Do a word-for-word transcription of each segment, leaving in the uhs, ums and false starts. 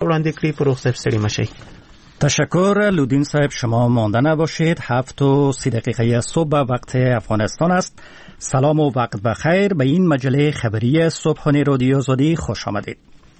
وړاندې کړي. فروغ صاحب ستړي مشئ. تشکر لودین صاحب، شما مانده نباشید. هفت و سی دقیقه صبح وقت افغانستان است. سلام و وقت بخیر. به این مجله خبری صبحانه رادیو آزادی خوش آمدید.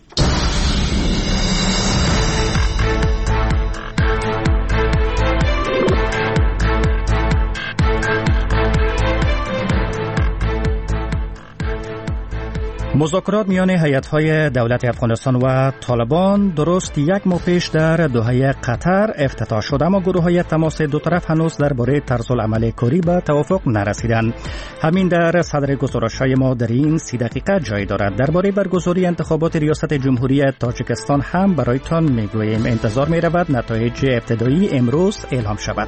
مذاکرات میان هیئت‌های دولت افغانستان و طالبان درست یک ماه پیش در دوحه قطر افتتاح شد، اما گروه‌های تماس دو طرف هنوز درباره طرزالعمل کاری به توافق نرسیدند. همین در صدر گزارش‌های ما در این سی دقیقه جای دارد. درباره برگزاری انتخابات ریاست جمهوری تاجیکستان هم برایتان میگوییم. انتظار می‌رود نتایج ابتدایی امروز اعلام شود.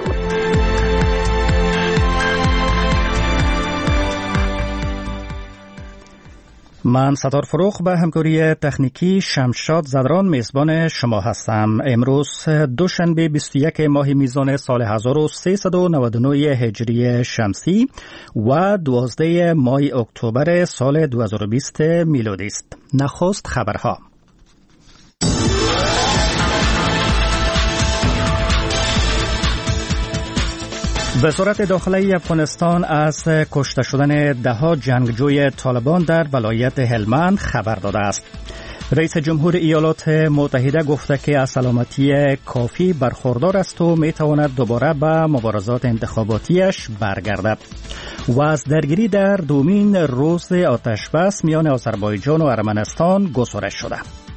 من ستار فروغ به همکاری تکنیکی شمشاد زدران میزبان شما هستم. امروز دوشنبه بیست و یک ماه میزان سال هزار و سیصد و نود و نه هجری شمسی و دوازده ماه اکتبر سال دو هزار و بیست میلادی است. نخست خبرها. وزارت داخلی افغانستان از کشته شدن ده‌ها جنگجوی طالبان در ولایت هلمند خبر داده است. رئیس جمهور ایالات متحده گفته که از سلامتی کافی برخوردار است و میتواند دوباره به مبارزات انتخاباتیش برگردد. و از درگیری در دومین روز آتشبس میان آذربایجان و ارمنستان گزارش شده.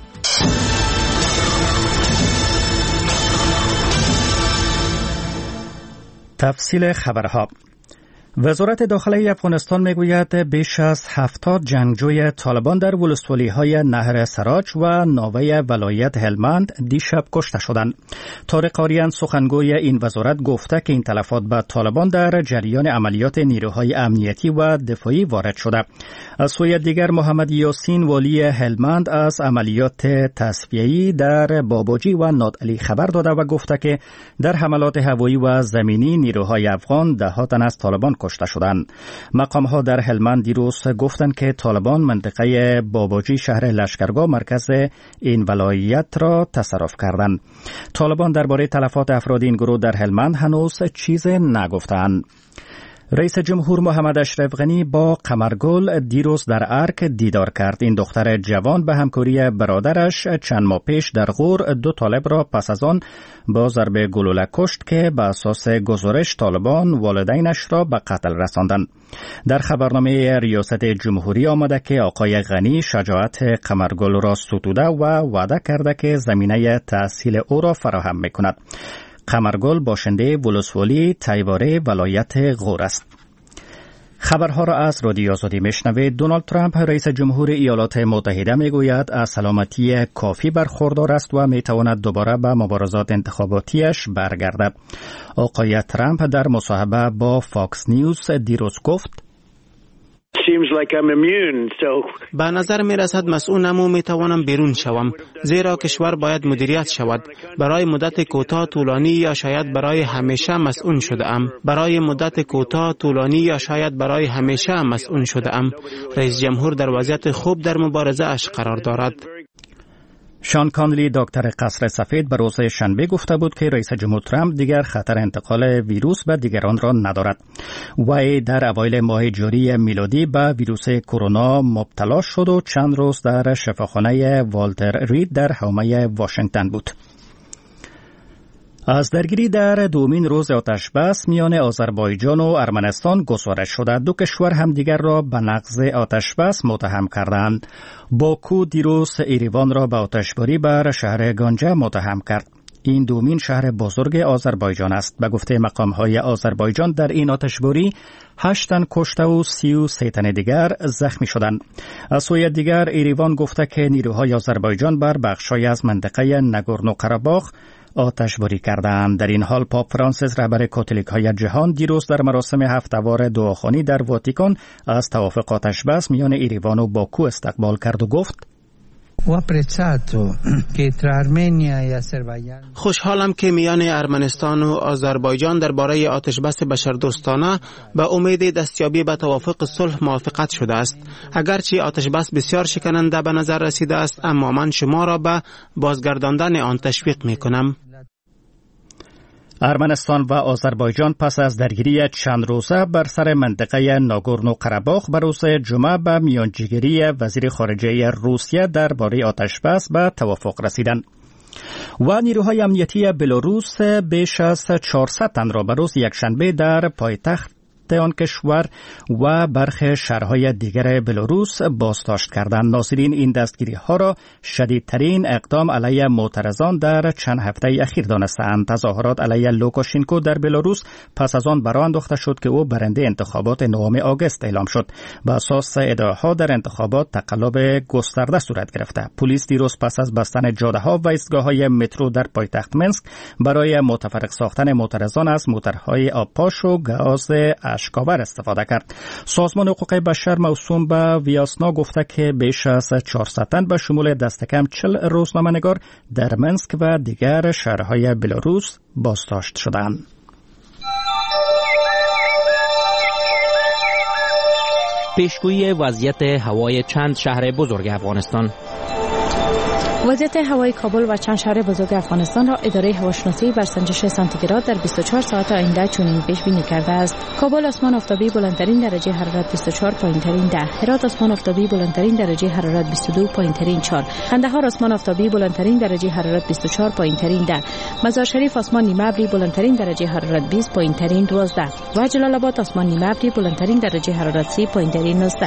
تفصیل خبرها. وزارت داخلی افغانستان میگوید بیش از هفتاد جنگجوی طالبان در ولسوالی‌های نهر سراج و ناوه ولایت هلمند دیشب کشته شدند. طارق آریان سخنگوی این وزارت گفته که این تلفات به طالبان در جریان عملیات نیروهای امنیتی و دفاعی وارد شده. از سوی دیگر محمد یاسین والی هلمند از عملیات تصفیه‌ای در باباجی و نادعلی خبر داده و گفته که در حملات هوایی و زمینی نیروهای افغان ده ها تن از طالبان کشته شدند. مقام‌ها در هلمند دیروز گفتند که طالبان منطقه باباجی شهر لشکرگاه مرکز این ولایت را تصرف کردند. طالبان درباره تلفات افراد این گروه در هلمند هنوز چیز نگفتند. رئیس جمهور محمد اشرف غنی با قمرگل دیروز در ارک دیدار کرد. این دختر جوان به همکاری برادرش چند ماه پیش در غور دو طالب را پس از آن با ضرب گلوله کشت که به اساس گزارش طالبان والدینش را به قتل رساندند. در خبرنامه ریاست جمهوری آمده که آقای غنی شجاعت قمرگل را ستوده و وعده کرده که زمینه تحصیل او را فراهم میکند. قمرگل باشنده ولسوالی تیواره ولایت غور است. خبرها را از رادیو آزادی میشنوید. دونالد ترامپ رئیس جمهور ایالات متحده میگوید از سلامتی کافی برخوردار است و میتواند دوباره به مبارزات انتخاباتیش برگردد. آقای ترامپ در مصاحبه با فاکس نیوز دیروز گفت: به نظر می رسد مسئولم و می توانم بیرون شوم، زیرا کشور باید مدیریت شود. برای مدت کوتاه طولانی یا شاید برای همیشه مسئول شده ام. برای مدت کوتاه طولانی یا شاید برای همیشه مسئول شده ام. رئیس جمهور در وضعیت خوب در مبارزه اش قرار دارد. شان کانلی دکتر قصر سفید به روز شنبه گفته بود که رئیس جمهور ترامپ دیگر خطر انتقال ویروس به دیگران را ندارد. وی در اوایل ماه جاری میلادی به ویروس کرونا مبتلا شد و چند روز در شفاخانه والتر رید در حومه واشنگتن بود. از درگیری در دومین روز آتشبس میان آذربایجان و ارمنستان گزارش شده. دو کشور همدیگر را به نقض آتشبس متهم کردند. باکو دیروز ایریوان را به آتشباری بر شهر گانجه متهم کرد. این دومین شهر بزرگ آذربایجان است. به گفته مقام‌های آذربایجان در این آتشباری هشت تن کشته و سی و سه تن دیگر زخمی شدند. از سوی دیگر ایریوان گفته که نیروهای آذربایجان بر بخش‌های از منطقه نگورنو قره‌باخ آتشباری کردند. در این حال پاپ فرانسیس رهبر کاتولیک‌های جهان دیروز در مراسم هفته‌وار دعاخوانی در واتیکان از توافق آتشبس میان ایریوان و باکو استقبال کرد و گفت: خوشحالم که میان ارمنستان و آذربایجان درباره آتشبس بشردوستانه به امید دستیابی به توافق صلح موافقت شده است. اگرچه آتشبس بسیار شکننده به نظر رسیده است، اما من شما را به بازگرداندن آن تشویق میکنم. ارمنستان و آذربایجان پس از درگیری چند روزه بر سر منطقه ناگورنو قره‌باخ به روز جمعه به میانجیگری وزیر خارجه روسیه درباره آتشبس به توافق رسیدند. و نیروهای امنیتی بلاروس بیش از چهارصد تن را به روز یکشنبه در پایتخت آن کشور و برخی شهرهای دیگر بلاروس بازداشت کردند. ناظرین این دستگیری ها را شدیدترین اقدام علیه معترضان در چند هفته اخیر دانستند. تظاهرات علیه لوکاشنکو در بلاروس پس از آن برآ انداخته شد که او برنده انتخابات نهم آگوست اعلام شد. بر اساس ادعاها در انتخابات تقلب گسترده صورت گرفته. پلیس دیروز پس از بستن جاده ها و ایستگاه های مترو در پایتخت منسک برای متفرق ساختن معترضان از موتورهای آبپاش و گاز اشکاور استفاده کرد. سازمان حقوق بشر موسوم به ویاسنا گفته که بیش از چهارصد تن به شمول دست کم چهل روزنامه‌نگار در منسک و دیگر شهرهای بلاروس بازداشت شدند. پیشگویی وضعیت هوای چند شهر بزرگ افغانستان. وضعیت هوای کابل و چند شهر بزرگ افغانستان را اداره هواشناسی بر سنجش سانتیگراد در بیست و چهار ساعت آینده چنین پیش بینی کرده است: کابل آسمان آفتابی بلندترین درجه حرارت بیست و چهار، پایینترین ده. هرات آسمان آفتابی بلندترین درجه حرارت بیست و دو، پایینترین چهار. قندهار آسمان آفتابی بلندترین درجه حرارت بیست و چهار، پایینترین ده. مزار شریف آسمان نیمه ابری بلندترین درجه حرارت بیست، پایینترین دوازده. و جلال آباد آسمان نیمه ابری بلندترین درجه حرارت سی، پایینترین نوزده.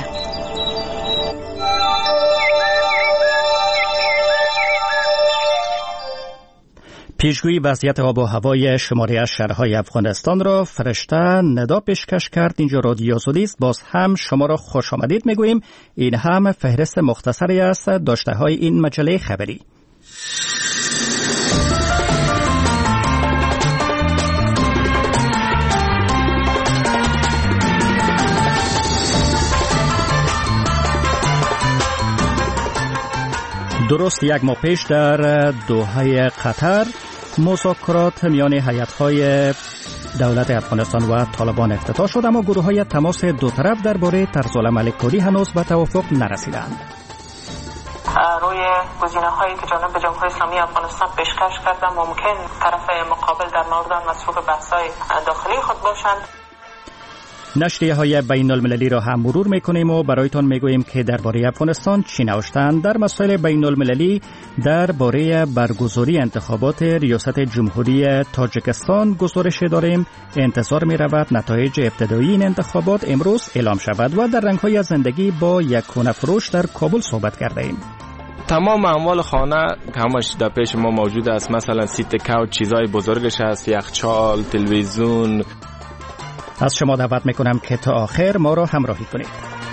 پیشگویی وضعیت آب و هوای شماری از شهرهای افغانستان را فرشته ندا پیشکش کرد. اینجا رادیو آزادی است. باز هم شما را خوش آمدید میگوییم. این هم فهرست مختصری است داشته های این مجله خبری. درست یک ماه پیش در دوحه قطر مذاکرات میان هیئت‌های دولت افغانستان و طالبان افتتاح شد، اما گروه‌های تماس دو طرف درباره طرزالعمل کلی هنوز به توافق نرسیدند. روی گزینه‌هایی که جانب جمهوری اسلامی افغانستان پیشکش کرده ممکن طرف مقابل در مورد مصروف بحث‌های داخلی خود باشند. نشریه های بین المللی را هم مرور میکنیم و برایتان میگوییم که درباره افغانستان چی نوشتند. در مسائل بین المللی درباره برگزاری انتخابات ریاست جمهوری تاجیکستان گزارش داریم. انتظار می رود نتایج ابتدایی این انتخابات امروز اعلام شود. و در رنگ‌های زندگی با یک خانه فروش در کابل صحبت کرده ایم. تمام اموال خانه همش در پیش ما موجود است، مثلا سیت کوچ، چیزای بزرگش هست، یخچال، تلویزیون. از شما دعوت میکنم که تا آخر ما را همراهی کنید.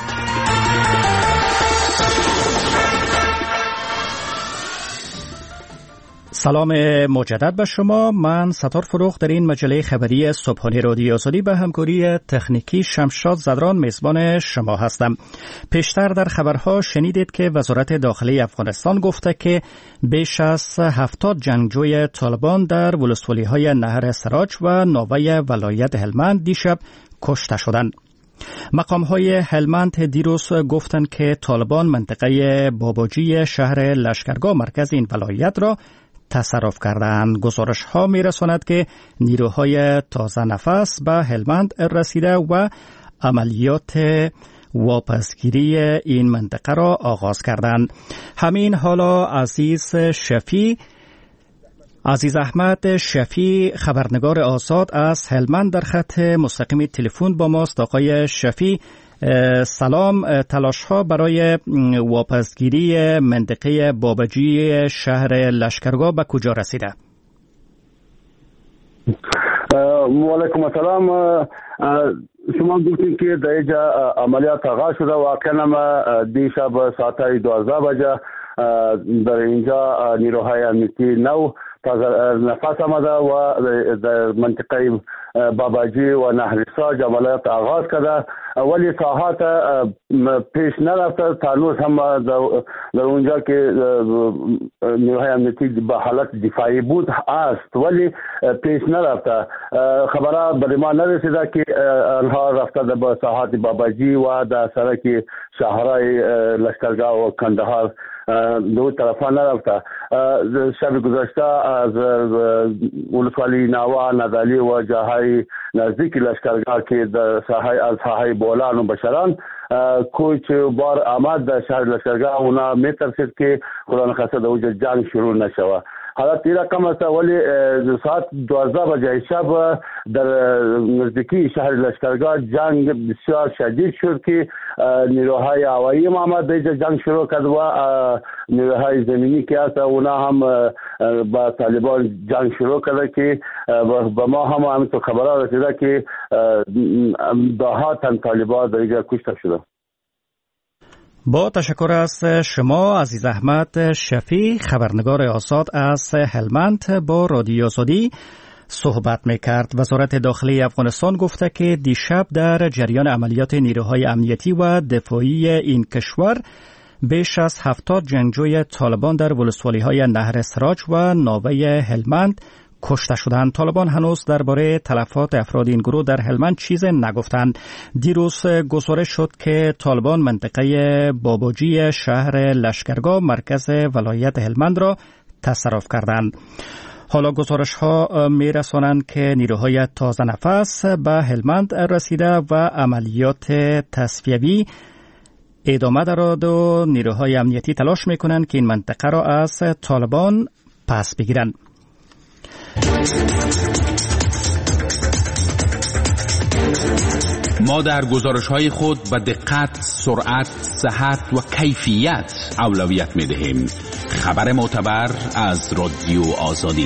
سلام مجدد به شما. من ستار فروخ در این مجله خبری صبحانه رادیو آزادی به همکاری تکنیکی شمشاد زدران میزبان شما هستم. پیشتر در خبرها شنیدید که وزارت داخلی افغانستان گفته که بیش از هفتاد جنگجوی طالبان در ولسوالی‌های نهر سراج و ناوه ولایت هلمند دیشب کشته شدند. مقام‌های هلمند دیروز گفتند که طالبان منطقه باباجی شهر لشکرگاه مرکز این ولایت را تصرف کردند. گزارش ها می رساند که نیروهای تازه نفس به هلمند رسیده و عملیات واپسگیری این منطقه را آغاز کردند. همین حالا عزیز شفی عزیز احمد شفی خبرنگار آزاد از هلمند در خط مستقیم تلفن با ماست. آقای شفی سلام. تلاش ها برای واپسگیری منطقه باباجی شهر لشکرگاه به کجا رسیده؟ و علیکم السلام. شما گفتید که در اینجا عملیات آغاز شده. واقعا دیشب ساعت دوازده بجه در اینجا نیروهای امنیتی نو تازه نفس آمده و در منطقه باباجی و نهر ساج عملیات آغاز کرده، ولی ساحات پیش نرفته. تانوس هم در اونجا که نیروهای امنیتی به حالت دفاعی بود است ولی پیش نرفته. خبرها به ما نرسیده که آنها رفته به ساحات باباجی و در سرک شهرهای لشکرگاه و کندهار دو طرفا نرفته. شب گذشته از ولسوالی ناوا، نادالی و جاهای نزدیک لشکرگاه که در ساحه از ساحه بولان و بشران کوچ بار آمد در شهر لشکرگاه، اونا میترسید که قرآن خاصه در اوج جنگ شروع نشوه. حالت این رقم است. ولی ساعت دوازده بجه شب در نزدیکی شهر لشکرگاه جنگ بسیار شدید شد که نیروهای هوایی هم آمد در جنگ شروع کرد و نیروهای زمینی که هست اونا هم با طالبان جنگ شروع کرده که با ما هم همینطور خبرها رسیده که دهها تن طالبان در اینجا کشته شده. با تشکر از شما عزیز احمد شفیع، خبرنگار آزاد از هلمند با رادیو آزادی صحبت میکرد. وزارت داخلی افغانستان گفته که دیشب در جریان عملیات نیروهای امنیتی و دفاعی این کشور بیش از هفتاد جنگجوی طالبان در ولسوالی‌های نهر سراج و ناوه هلمند کشته شدند. طالبان هنوز درباره تلفات افراد این گروه در هلمند چیز نگفتند. دیروز گزارش شد که طالبان منطقه باباجی شهر لشکرگاه مرکز ولایت هلمند را تصرف کردند. حالا گزارش ها می رسانند که نیروهای تازه نفس به هلمند رسیده و عملیات تصفیوی ادامه دارد و نیروهای امنیتی تلاش می کنند که این منطقه را از طالبان پس بگیرند. ما در گزارش‌های خود به دقت، سرعت، صحت و کیفیت اولویت می‌دهیم. خبر معتبر از رادیو آزادی.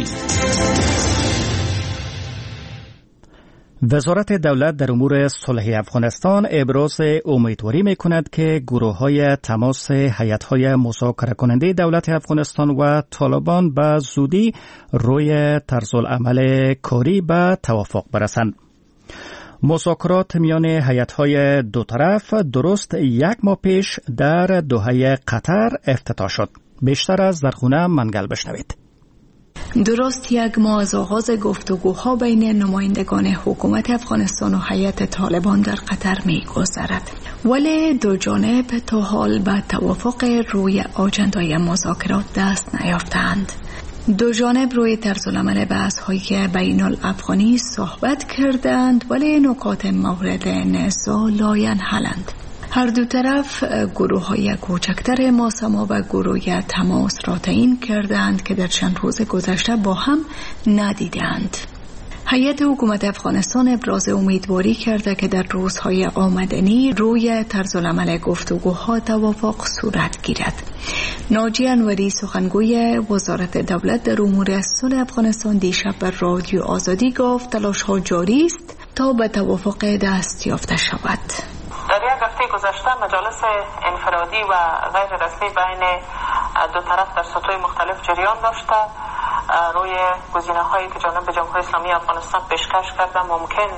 وزارت دولت در امور صلح افغانستان ابراز امیدواری می‌کند که گروه‌های تماس هیئت‌های مذاکره کننده دولت افغانستان و طالبان به زودی روی طرزالعمل کاری به توافق برسند. مذاکرات میان هیئت‌های دو طرف درست یک ماه پیش در دوحه قطر افتتاح شد. بیشتر از زرخونه منگل بشنوید. درست یک ماه از آغاز گفتگوها بین نمایندگان حکومت افغانستان و هیئت طالبان در قطر می‌گذرد، ولی دو جانب تا حال به توافق روی آجندای مذاکرات دست نیافتند. دو جانب روی طرزالعمل بحث‌های بین الافغانی صحبت کردند ولی نکات مورد نزاع لاینحلند. هر دو طرف گروه‌های کوچکتر ماسما و گروه تماس را تعیین کردند که در چند روز گذشته با هم ندیدند. هیئت حکومت افغانستان ابراز امیدواری کرده که در روزهای آمدنی روی طرزالعمل گفتگوها توافق صورت گیرد. ناجی انوری سخنگوی وزارت دولت در امور صلح افغانستان دیشب بر رادیو آزادی گفت تلاش‌ها جاری است تا به توافق دست یافته شود. در یک هفته گذشته مجالس انفرادی و غیر رسمی بین دو طرف در سطوح مختلف جریان داشته. روی گزینه هایی که جانب جمهوری اسلامی افغانستان پیشکش کرده ممکن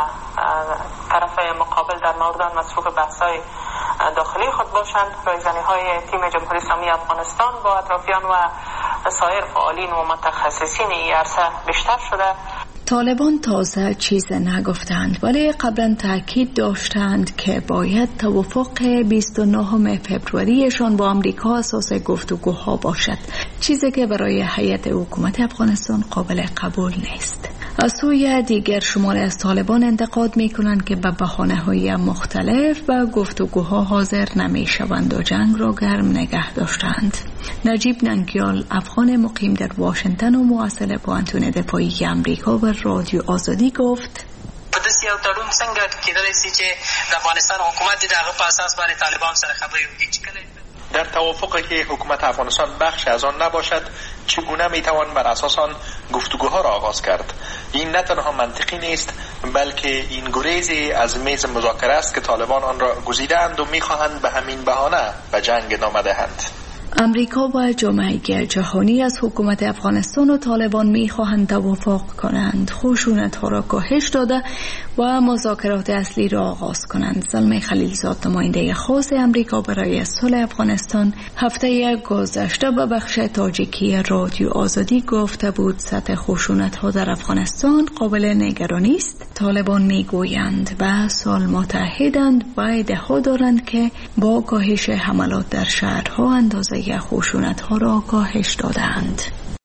طرف مقابل در مورد مصروف بحث‌های داخلی خود باشند. رایزنی های تیم جمهوری اسلامی افغانستان با اطرافیان و سایر فعالین و متخصصین این عرصه بیشتر شده. طالبان تازه چیز نگفتند ولی قبلا تاکید داشتند که باید توافق بیست و نهم فوریه‌شان با آمریکا اساس گفتگوها باشد، چیزی که برای هیئت حکومت افغانستان قابل قبول نیست. از سوی دیگر شماری از طالبان انتقاد می‌کنند که به بهانه‌های مختلف و گفتگوها حاضر نمی‌شوند و جنگ را گرم نگه داشتند. نجیب ننگیال افغان مقیم در واشنگتن و مواصل پوهنتون دفاعی آمریکا و رادیو آزادی گفت په داسې یو تړون څنګه کېدلی شي چې د افغانستان حکومت د هغه په اساس باندې طالبان سره خبرې وکړي چې کله در توافقی که حکومت افغانستان بخش از آن نباشد چگونه میتوان بر اساس آن گفتگوها را آغاز کرد؟ این نه تنها منطقی نیست بلکه این گریزی از میز مذاکره است که طالبان آن را گزیدند و میخواهند به همین بهانه به جنگ ادامه دهند. امریکا و جامعه جهانی از حکومت افغانستان و طالبان می‌خواهند توافق کنند، خشونت‌ها را کاهش داده و مذاکرات اصلی را آغاز کنند. زلمه خلیلزاد، نماینده خاص امریکا برای صلح افغانستان، هفته گذشته به بخش تاجیکی رادیو آزادی گفته بود سطح خشونت‌ها در افغانستان قابل نگرانی است. طالبان می‌گویند به سال متحدند و ادعا دارند که با کاهش حملات در شهرها اندازه خشونت‌ها را کاهش دادند.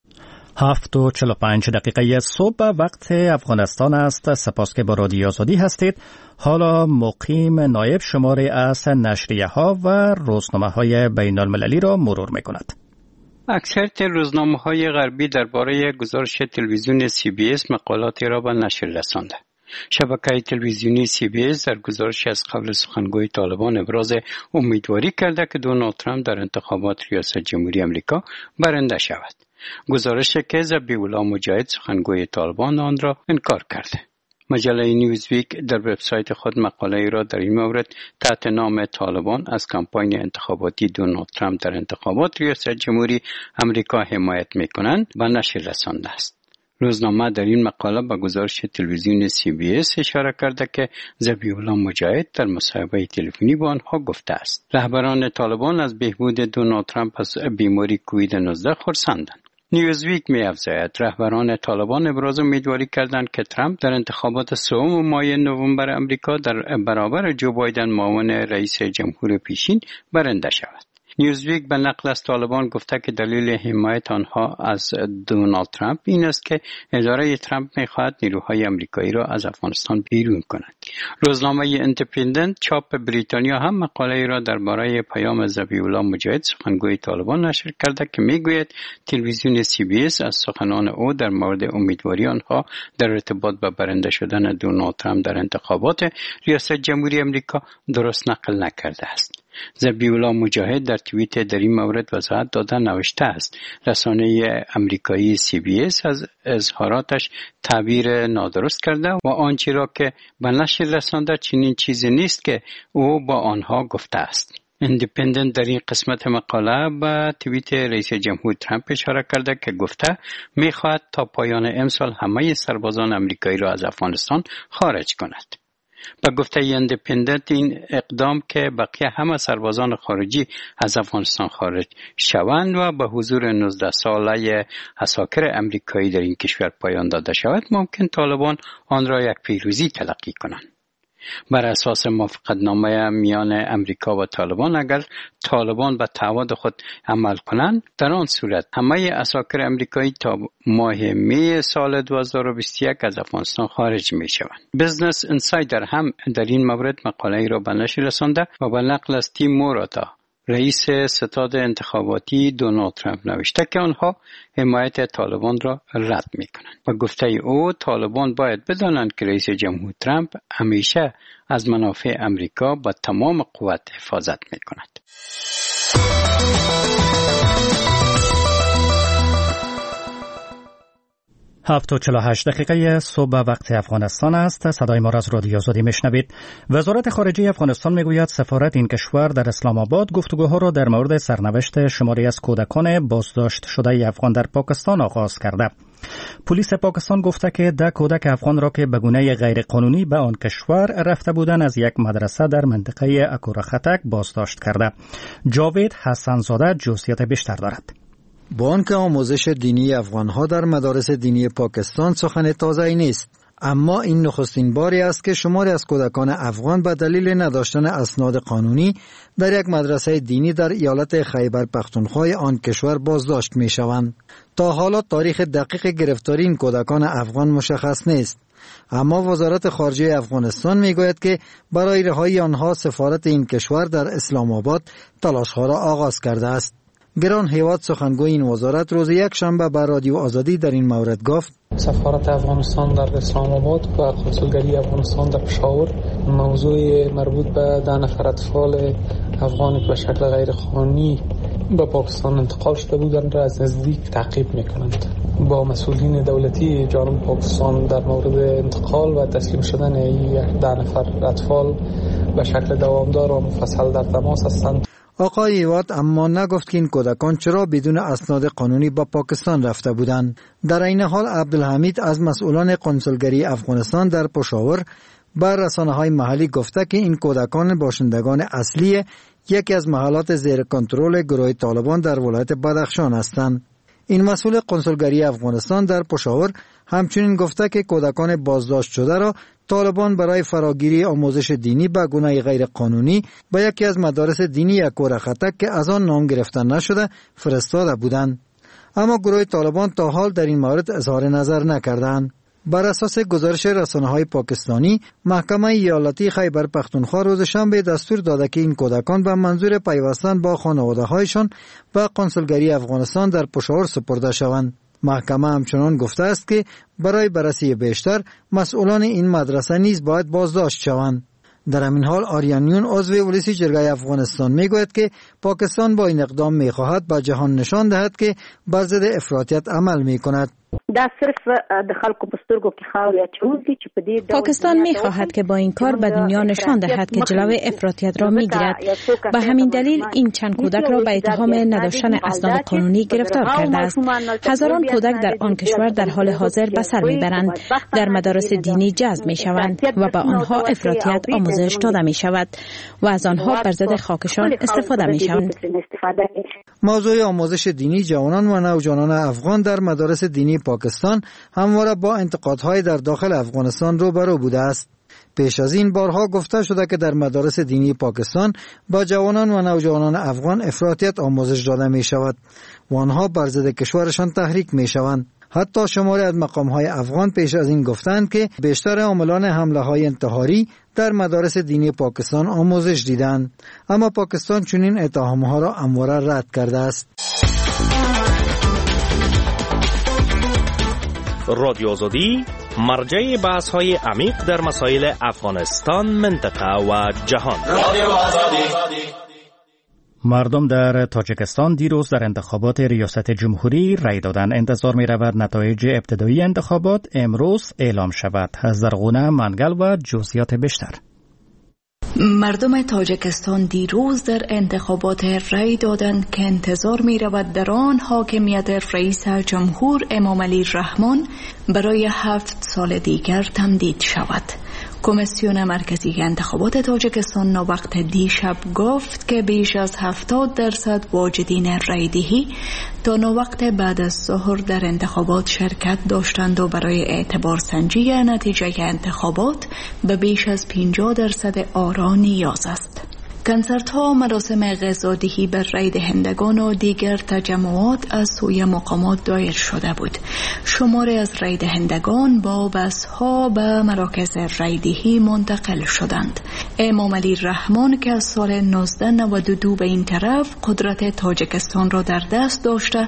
هفت و چل و پنج دقیقه صبح وقت افغانستان است. سپاس که با رادیو آزادی هستید. حالا مقیم نایب شماره از نشریه ها و روزنامه های بین المللی را مرور می کند. اکثریت روزنامه های غربی درباره گزارش تلویزیون سی بی اس مقالاتی را به نشر رسانده. شبکه تلویزیونی سی بی اس در گزارش از قبل سخنگوی طالبان ابراز امیدواری کرده که دونالد ترامپ در انتخابات ریاست جمهوری آمریکا برنده شود. گزارش که ذبیح الله مجاهد سخنگوی طالبان آن را انکار کرده. مجله نیوزویک در وبسایت خود مقاله را در این مورد تحت نام طالبان از کمپاین انتخاباتی دونالد ترامپ در انتخابات ریاست جمهوری آمریکا حمایت می‌کنند و نشر رسانده است. روزنامه در این مقاله به گزارش تلویزیون سی بی اس اشاره کرده که ذبیح الله مجاهد در مصاحبه تلفنی با آنها گفته است رهبران طالبان از بهبود دونالد ترامپ از بیماری کووید نوزده خرسندند. نیوزویک می‌افزاید رهبران طالبان ابراز امیدواری کردند که ترامپ در انتخابات سوم ماه نوامبر آمریکا در برابر جو بایدن معاون رئیس جمهور پیشین برنده شود. نیوزویک به نقل از طالبان گفته که دلیل حمایت آنها از دونالد ترامپ این است که اداره ترامپ می‌خواهد نیروهای آمریکایی را از افغانستان بیرون کند. روزنامه ایندیپندنت چاپ بریتانیا هم مقاله را درباره پیام ذبیح الله مجاهد سخنگوی طالبان نشر کرده که میگوید تلویزیون سی بی اس از سخنان او در مورد امیدواری آنها در ارتباط با برنده شدن دونالد ترامپ در انتخابات ریاست جمهوری آمریکا درست نقل نکرده است. ذبیح الله مجاهد در توییت در این مورد وضاحت داده نوشته است رسانه امریکایی سی بی اس از اظهاراتش تعبیر نادرست کرده و آنچه را که به نشر رسانده چنین چیزی نیست که او با آنها گفته است. ایندیپندنت در این قسمت مقاله به توییت رئیس جمهور ترامپ اشاره کرده که گفته می‌خواهد تا پایان امسال همه سربازان امریکایی را از افغانستان خارج کند. با گفته ایندیپندنت این اقدام که بقیه همه سربازان خارجی از افغانستان خارج شوند و به حضور نوزده ساله عساکر امریکایی در این کشور پایان داده شود ممکن طالبان آن را یک پیروزی تلقی کنند. بر اساس موافقتنامه میان امریکا و طالبان اگر طالبان به تعهد خود عمل کنند در آن صورت همه عساکر امریکایی تا ماه می سال دو هزار و بیست و یک از افغانستان خارج می شوند. بیزنس اینسایدر هم در این مورد مقاله را به نشر رسانده و به نقل از تیم موراتا رئیس ستاد انتخاباتی دونالد ترامپ نوشته که آنها حمایت طالبان را رد می کنند و گفته او طالبان باید بدانند که رئیس جمهور ترامپ همیشه از منافع امریکا با تمام قوت حفاظت می کند. هفت و چل و هشت دقیقه صبح وقت افغانستان است. صدای ما را از رادیو آزادی میشنوید. وزارت خارجه افغانستان میگوید سفارت این کشور در اسلام آباد گفتگوها را در مورد سرنوشت شماری از کودکان بازداشت شده افغان در پاکستان آغاز کرده. پلیس پاکستان گفته که ده کودک افغان را که به گونه غیرقانونی به آن کشور رفته بودند از یک مدرسه در منطقه اکورا خطک بازداشت کرده. جاوید حسنزاده جزئیات بیشتر دارد. با آنکه آموزش دینی افغانها در مدارس دینی پاکستان سخن تازه‌ای نیست، اما این نخستین باری است که شماری از کودکان افغان به دلیل نداشتن اسناد قانونی در یک مدرسه دینی در ایالت خیبر پختونخوا آن کشور بازداشت می شوند. تا حالا تاریخ دقیق گرفتاری این کودکان افغان مشخص نیست، اما وزارت خارجه افغانستان می گوید که برای رهایی آنها سفارت این کشور در اسلام آباد تلاش‌ها را آغاز کرده است. گران هیواد سخنگوی این وزارت روز یک شنبه به رادیو آزادی در این مورد گفت سفارت افغانستان در اسلام آباد و کنسولگری افغانستان در پشاور موضوع مربوط به ده نفر اطفال افغانی که به شکل غیر قانونی به پاکستان انتقال شده بودند را از نزدیک تعقیب می‌کنند. با مسئولین دولتی جانب پاکستان در مورد انتقال و تسلیم شدن این ده نفر اطفال به شکل دوامدار و مفصل در تماس هستند. آقای هیوات اما نگفت که این کودکان چرا بدون اسناد قانونی با پاکستان رفته بودند. در این حال عبدالحمید از مسئولان قنسولگری افغانستان در پشاور بر رسانه‌های محلی گفته که این کودکان باشندگان اصلی یکی از محلات زیر کنترل گروه طالبان در ولایت بدخشان هستند. این مسئول قنسولگری افغانستان در پشاور همچنین گفته که کودکان بازداشت شده را طالبان برای فراگیری آموزش دینی به گونه غیر قانونی به یکی از مدارس دینی یکور خطک که از آن نام گرفته نشده فرستاده بودند. اما گروه طالبان تا حال در این مورد اظهار نظر نکردند. بر اساس گزارش رسانه‌های پاکستانی، محکمه ایالتی خیبر پختونخوا روز شنبه دستور داده که این کودکان به منظور پیوستن با خانواده‌هایشان به قنسولگری افغانستان در پشاور سپرده شوند. محکمه همچنان گفته است که برای بررسی بیشتر مسئولان این مدرسه نیز باید بازداشت شوند. در همین حال آریانیون عضو ولسی جرگه افغانستان میگوید که پاکستان با این اقدام میخواهد به جهان نشان دهد که بر ضد افراطیت عمل میکند. پاکستان می خواهد که با این کار به دنیا نشان دهد که جلوی افراطیت را می گیرد. به همین دلیل این چند کودک را به اتهام نداشتن اسناد قانونی گرفتار کرده است. هزاران کودک در آن کشور در حال حاضر به سر می برند، در مدارس دینی جذب می شوند و به آنها افراطیت آموزش داده می شود و از آنها بر ضد خاکشان استفاده می شوند. موضوع آموزش دینی جوانان و نوجوانان افغان در مدارس دینی پاکستان همواره با انتقادهای در داخل افغانستان روبرو بوده است. پیش از این بارها گفته شده که در مدارس دینی پاکستان با جوانان و نوجوانان افغان افراطیت آموزش داده می شود و آنها بر ضد کشورشان تحریک می شوند. حتی شماری از مقامهای افغان پیش از این گفتند که بیشتر عاملان حمله های انتحاری در مدارس دینی پاکستان آموزش دیدند، اما پاکستان چنین اتهامها را همواره رد کرده است. رادیو آزادی مرجع بحث های عمیق در مسائل افغانستان، منطقه و جهان. رادیو آزادی. مردم در تاجیکستان دیروز در انتخابات ریاست جمهوری رای دادند. انتظار می رود نتایج ابتدایی انتخابات امروز اعلام شود. زرغونه منگل و جزئیات بیشتر. مردم تاجیکستان دیروز در انتخابات رای دادند که انتظار می رود در آن حاکمیت رئیس جمهور امامعلی رحمان برای هفت سال دیگر تمدید شود. کمیسیون مرکزی انتخابات تاجیکستان ناوقت دیشب گفت که بیش از هفتاد درصد واجدین رایدهی تا ناوقت بعد از ظهر در انتخابات شرکت داشتند و برای اعتبار سنجی نتیجه انتخابات به بیش از پنجاه درصد آرا نیاز است. کنسرت ها و مراسم غذادهی بر رای دهندگان و دیگر تجمعات از سوی مقامات دایر شده بود. شماری از رای دهندگان با بس ها به مراکز رای دهی منتقل شدند. امامعلی رحمان که از سال نوزده نود و دو به این طرف قدرت تاجیکستان را در دست داشته،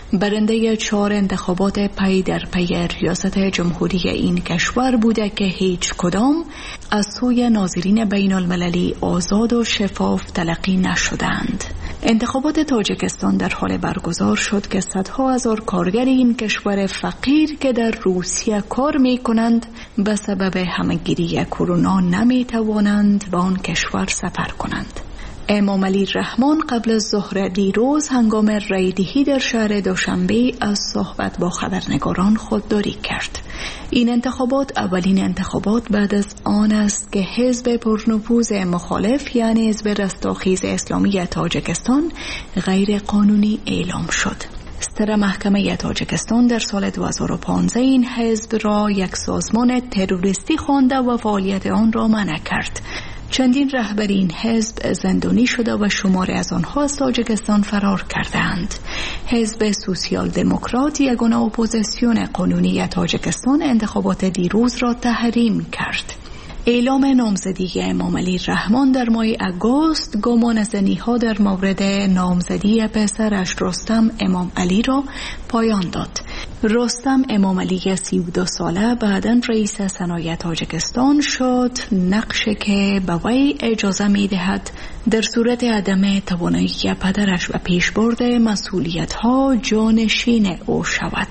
برنده چهار انتخابات پی در پی ریاست جمهوری این کشور بوده که هیچ کدام از سوی ناظرین بین المللی آزاد و شفاف تلقی نشدند. انتخابات تاجیکستان در حال برگزار شد که صدها هزار کارگر این کشور فقیر که در روسیه کار می کنند به سبب همهگیری کرونا نمی توانند به آن کشور سفر کنند. امامعلی رحمان قبل از ظهر دیروز هنگام رایدهی در شهر دوشنبه از صحبت با خبرنگاران خودداری کرد. این انتخابات اولین انتخابات بعد از آن است که حزب پرنفوذ مخالف یعنی حزب رستاخیز اسلامی تاجیکستان غیر قانونی اعلام شد. ستر محکمه تاجیکستان در سال دو هزار و پانزده این حزب را یک سازمان تروریستی خوانده و فعالیت آن را منع کرد. چندین رهبر این حزب زندانی شده و شماری از آنها از تاجیکستان فرار کردند. حزب سوسیال دموکرات یگانه اپوزیسیون قانونی تاجیکستان انتخابات دیروز را تحریم کرد. اعلام نامزدی امامعلی رحمان در ماه اگوست گمان زنی‌ها در مورد نامزدی پسرش رستم امامعلی را پایان داد. رستم امامعلی سی و دو ساله بعداً رئیس صنایع تاجیکستان شد، نقشی که به وی اجازه می‌دهد در صورت عدم توانایی پدرش و پیشبرد مسئولیت‌ها جانشین او شود.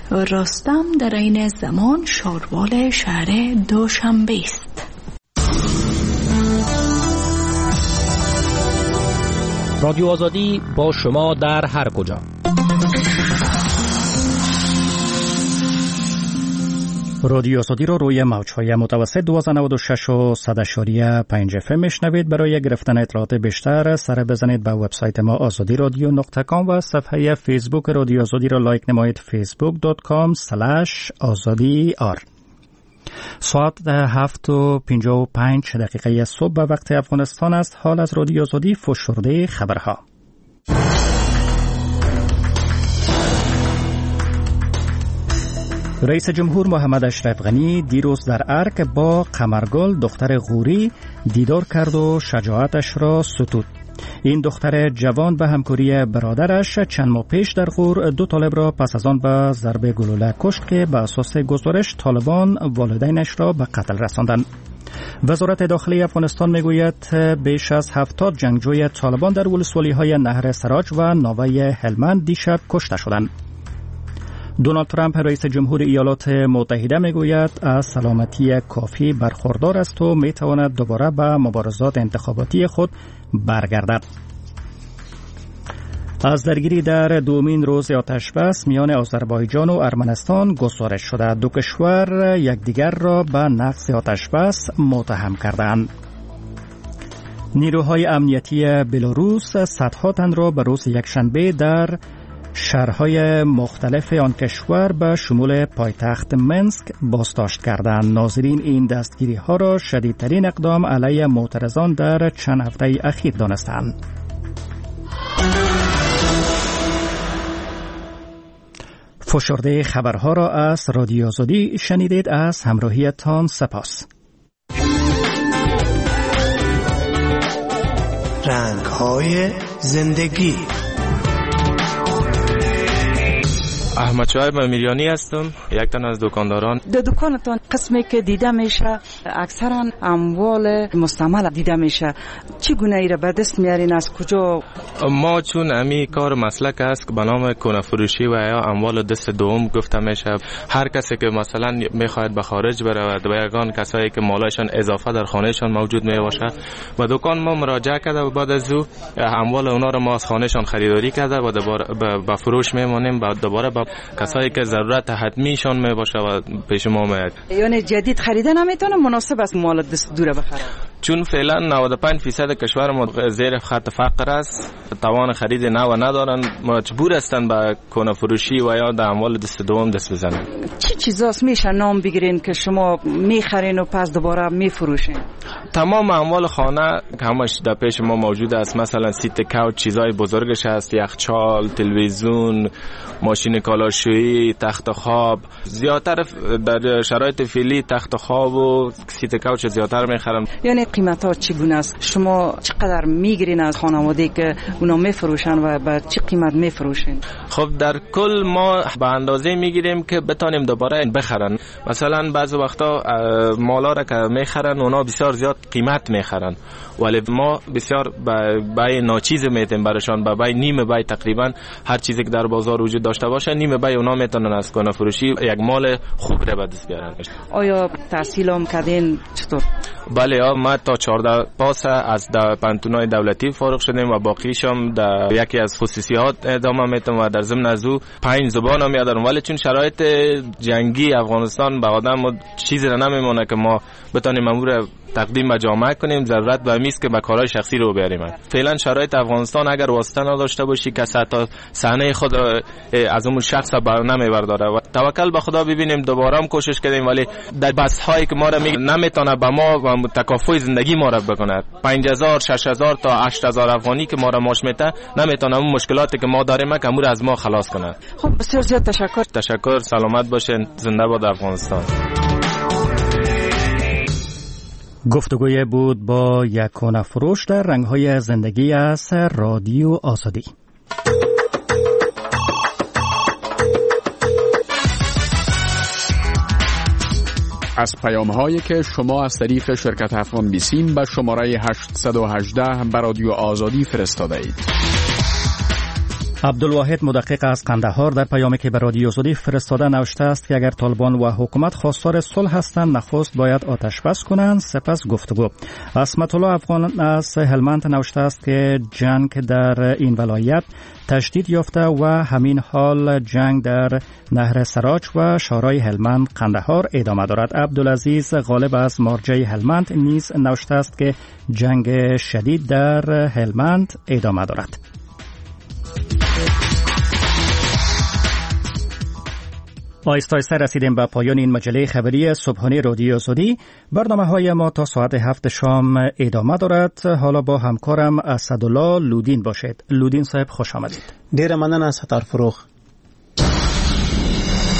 رستم در این زمان شاروال شهر دوشنبه است. رادیو آزادی با شما در هر کجا. رادیو آزادی رو روی موج‌های متوسط دویست و نود و شش و صد و پنج اف ام میشنوید. برای گرفتن اطلاعات بیشتر سر بزنید به وبسایت ما آزادی رادیو نقطه کام و صفحه فیسبوک رادیو آزادی رو لایک نمایید فیسبوک دات کام اسلش آزادی آر. ساعت هفت و پنجاه و پنج دقیقه صبح به وقت افغانستان است. حال از رادیو آزادی فشرده خبرها. رئیس جمهور محمد اشرف غنی دیروز در ارک با قمرگل دختر غوری دیدار کرد و شجاعتش را ستود. این دختر جوان به همکاری برادرش چند ماه پیش در غور دو طالب را پس از آن به ضرب گلوله کشت که به اساس گزارش طالبان والدینش را به قتل رساندند. وزارت داخلی افغانستان میگوید بیش از هفتاد جنگجوی طالبان در ولسوالی‌های نهر سراج و ناوه هلمند دیشب کشته شدند. دونالد ترامپ رئیس جمهور ایالات متحده میگوید از سلامتی کافی برخوردار است و میتواند دوباره به مبارزات انتخاباتی خود برگردد. از درگیری در دومین روز آتش بس میان آذربایجان و ارمنستان گزارش شده. دو کشور یکدیگر را به نقض آتش بس متهم کردند. نیروهای امنیتی بلاروس صدها تن را به روز یکشنبه در شهرهای مختلف آن کشور به شمول پایتخت منسک بازداشت کردند. ناظرین این دستگیری ها را شدیدترین اقدام علیه معترضان در چند هفته اخیر دانستند. فشرده خبرها را از رادیو آزادی شنیدید. از همراهیتان سپاس. رنگ‌های زندگی. احمد شایب میریانی هستم، یک تن از دکانداران. در دکانتان قسمی که دیده میشه اکثرا اموال مستعمل دیده میشه، چگونه ای را به دست میارین؟ از کجا؟ ما چون امی کار مسلک است که به نام کنه فروشی و یا اموال دست دوم گفته میشه، هر کسی که مثلا میخواهد به خارج برود و یگان کسایی که مالشان اضافه در خانهشان موجود میباشه و دکان ما مراجعه کرده و بعد از او اموال اونا رو ما از خانهشان خریداری کرده و دوباره به فروش میمونیم و دوباره به کسایی که ضرورت حتمیشان میباشه و پیش ما میاد. یعنی جدید خریده نمیتونه، مناسب است مال دست دوره بخره. چون فعلا نود و پنج درصد کشور ما زیر خط فقر است، توان خرید نو ندارن، مجبور هستن به کنه فروشی و یا در اموال دست دوم دست بزنن. چی چیزاست میشه نام بگیرین که شما میخرین و پس دوباره میفروشین؟ تمام اموال خانه که همش در پیش ما موجود است، مثلا سیت کوچ، چیزای بزرگش هست، یخچال، تلویزیون، ماشین کالاشویی، تخت خواب. زیادتر در شرایط فعلی تخت خواب و سیت کوچ زیادتر میخرن. یعنی قیمت ها چگونه است؟ شما چقدر میگیرین از خانواده که اونا میفروشن و به چه قیمت میفروشین؟ خب در کل ما به اندازه میگیریم که بتونیم دوباره بخرن. مثلا بعضی وقتا مالا را که میخرن اونا بسیار زیاد قیمت میخرن، ولی ما بسیار بای ناچیز میتیم براشان، با بای نیمه بای تقریبا هر چیزی که در بازار وجود داشته باشه نیمه بای اونا میتونن از کنه فروشی یک مال خوب را به دست بیارن. آیا تحصیل هم کردین؟ چطور؟ بله، ما تا چهارده پاس از پانتونای دولتی فارغ شدیم و باقیشم در یکی از خصوصیات ادامه میتم و در ضمن از او پنج زبان هم یاد دارم، ولی چون شرایط جنگی افغانستان به آدم چیزی را نمیمونه که ما بتونیم امور تقدیم به جامعه کنیم، ضرورت به میست که به کارهای شخصی رو بیاریم. فعلا شرایط افغانستان اگر واسطه نداشته باشی که تا صحنه خود از اون شخص بر نمیبرداره و توکل به خدا ببینیم دوباره هم کوشش کنیم، ولی در بس هایی که ما را میگه نمیتونه به ما و تکافوی زندگی ما را بکنه. پنج هزار شش هزار تا هشت هزار افغانی که ما را ماش میته نمیتونه اون مشکلاتی که ما داریم که امور از ما خلاص کنه. خب بسیار زیاد تشکر. تشکر، سلامت باشین، زنده باد افغانستان. گفتگوی بود با یکان فروش در رنگ‌های زندگی از رادیو آزادی. از پیام‌هایی که شما از طریق شرکت افغان بیسیم به شماره هشت یک هشت به رادیو آزادی فرستاده اید. عبدالواحد مدقق از قندهار در پیامی که به رادیو زودی فرستاده نوشته است که اگر طالبان و حکومت خواستار صلح هستند نخست باید آتش بس کنند سپس گفتگو. اسمت الله افغان از هلمند نوشته است که جنگ در این ولایت تشدید یافته و همین حال جنگ در نهر سراج و شارای هلمند قندهار ادامه دارد. عبدالعزیز غالب از مارجه هلمند نیز نوشته است که جنگ شدید در هلمند ادامه دارد. آیسته آیسته رسیدیم به پایان این مجله خبری صبحانه رادیو زودی. برنامه های ما تا ساعت هفت شام ادامه دارد. حالا با همکارم اسدالله لودین باشید. لودین صاحب خوش آمدید. ډیر مننه ستار فروغ.